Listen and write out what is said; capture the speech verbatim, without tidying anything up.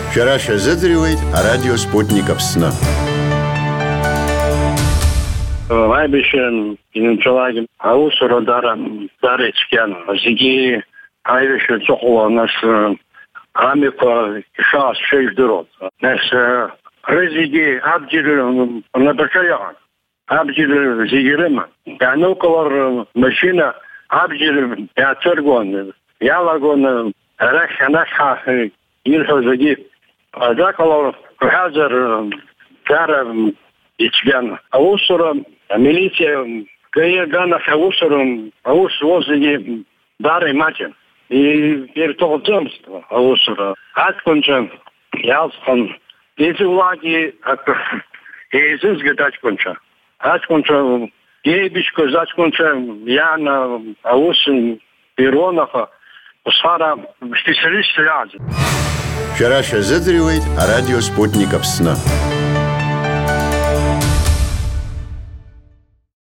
Шәара шәазыӡырҩуеит арадио Спутник Аԥсны. Аибашьра инымҵәалак аусура дара дара ицәгьан. Зегьы аибашьра ҵыхәала нас амҩақәа ишаасшәа ижәдыруан. Нас рызегьы абџьар рнапаҿы иҟан. Абџьар зегьы рыман. Иаанукылар машьына абџьар иаацәыргон, иалагон арахь анахь ирҳәо зегьы. Адаҟалар рҳәазар дара ицәгьан. Аусура амилициа ганахь аусура аус зуаз зегьы дара имаҷын. Ирҭахӡамызт аусура. Аҷкәынцәа иалҵхон иҵууагьы еизызгеит аҷкәынцәа. Аҷкәынцәа еибашьқәаз аҷкәынцәа иаан аус ирон, аха усҟара специалистцәа иааӡан. Шәара шәазыӡырҩуеит арадио Спутник Аԥсны.